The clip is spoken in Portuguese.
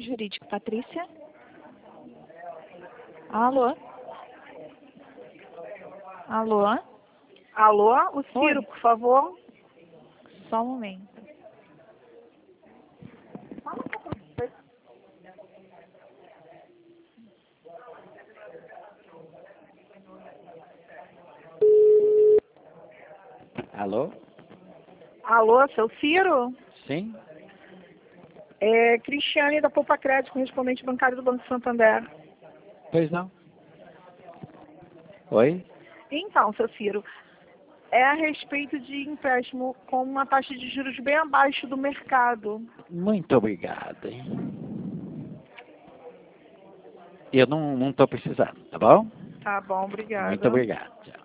Jurídico, Patrícia. Alô? Alô? Alô, o Ciro, Oi. por favor. Só um momento. Alô? Alô, seu Ciro? Sim? É Cristiane da Poupa Crédito, correspondente bancário do Banco Santander. Pois não. Oi? Então, seu Ciro, é a respeito de empréstimo com uma taxa de juros bem abaixo do mercado. Muito obrigado, hein? Eu não estou precisando, tá bom? Tá bom, Muito obrigada. obrigado. Tchau.